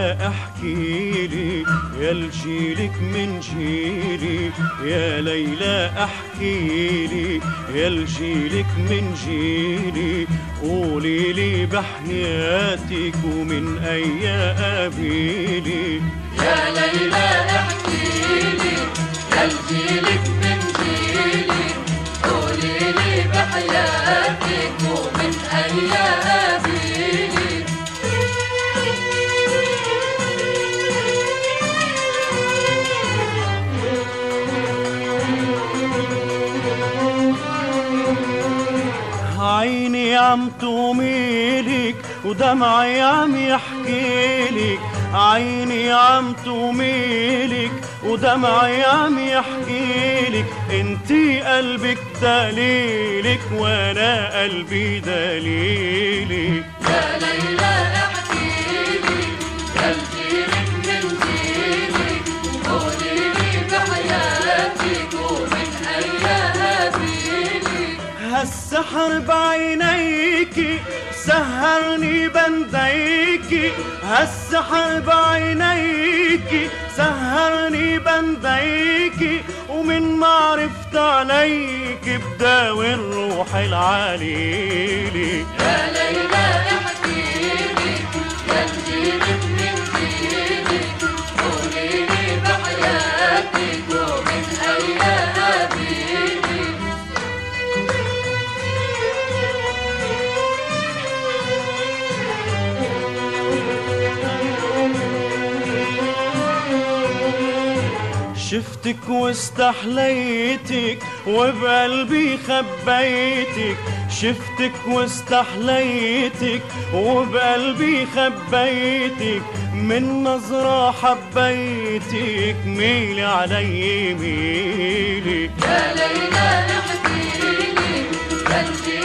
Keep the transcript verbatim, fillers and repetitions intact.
ليلى احكيلي يا الجيلك من جيلي، يا ليلى احكيلي يا الجيلك من جيلي، قولي لي بحياتك ومن اي قبيلي. يا ليلى احكيلي يا الجيلك من جيلي، قولي لي بحياتك ومن اي قبيلي. عيني عم توميلك ودمعي عم يحكيلك، عيني عم توميلك ودمعي عم يحكيلك، انتي قلبك دليلك وانا قلبي دليلي. يا ليلى احكيلي يا الجيلك من جيلي، قولي لي بحياتك ومن اي قبيلي. هالسحر بعينيكي سهرني بنديكي، هالسحر بعينيكي سهرني بنديكي، ومن ما عرفت عليكي بداوي الروح العليلي. يا ليلى احكيلي يا الجيلك من جيلي، قولي لي بحياتك ومن اي قبيلي. شفتك واستحليتك وبقلبي خبيتك، شفتك واستحليتك وبقلبي خبيتك، من نظرة حبيتك ميلي علي ميلي. يا ليلى احكيلي يا الجيلك